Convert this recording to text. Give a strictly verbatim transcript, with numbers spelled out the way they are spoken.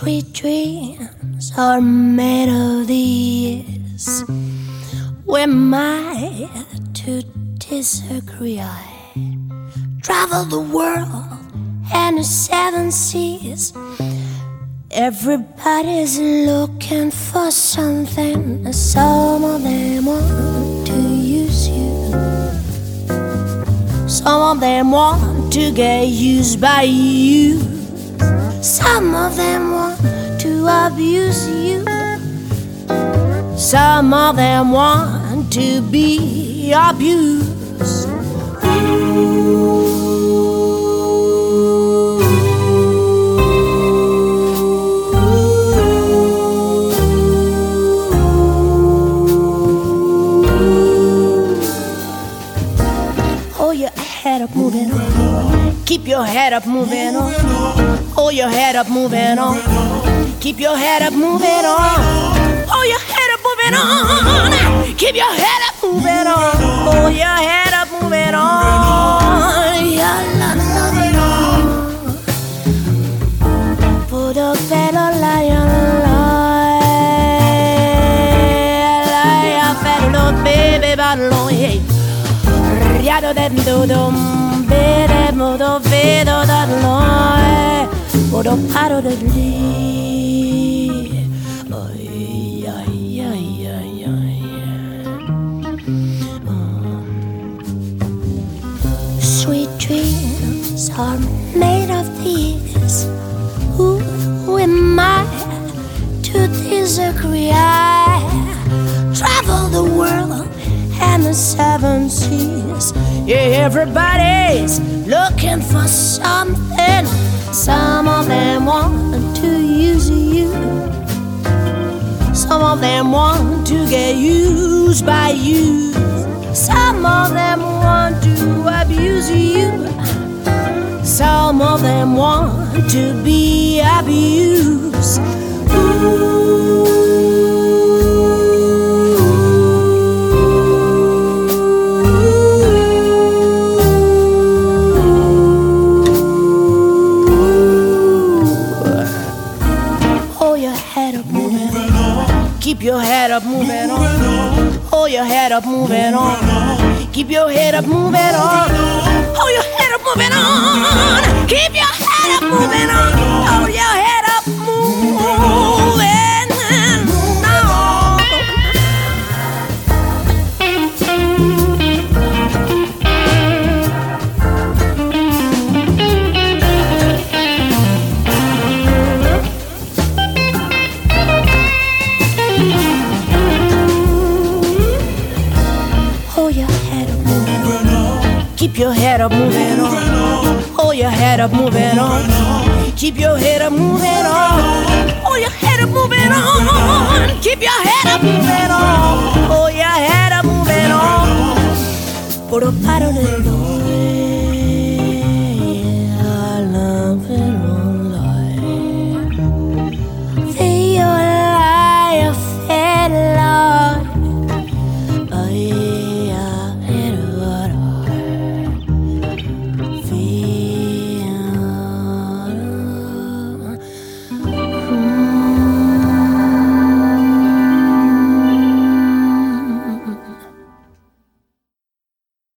Sweet dreams are made of these. We're made to disagree. I travel the world and the seven seas. Everybody's looking for something. Some of them want to use you. Some of them want to get used by you. Some of them want to abuse you. Some of them want to be abused. Hold your head up, moving on. Keep your head up, moving on. Hold your head up, moving on. Keep your head up, moving on. Hold your head up, moving on. Keep your head up, moving on. Hold your head up, moving on. Ya la la la. Put a fellow lion, lion, fellow baby, balloon, hey. Riado dentro dum, bere modo vedo da noi. Odo paro de li. Ay, ay, ay, ay, ay. Um, sweet dreams are made of these. Who am I to disagree? I travel the world and the seven seas. Yeah, everybody's looking for something. Some of them want to use you. Some of them want to get used by you. Some of them want to abuse you. Some of them want to be abused. Ooh. Keep your head up, moving on. Hold your head up, moving on. Keep your head up, moving on. Hold your head up, moving on. Keep your head up, moving on. Hold your head up, moving on. Keep your head up, moving on. Hold your head up, moving on. Keep your head up, moving on. Hold your head up, moving on. Keep your head up, moving on. Hold your head up, moving on. Por o paro de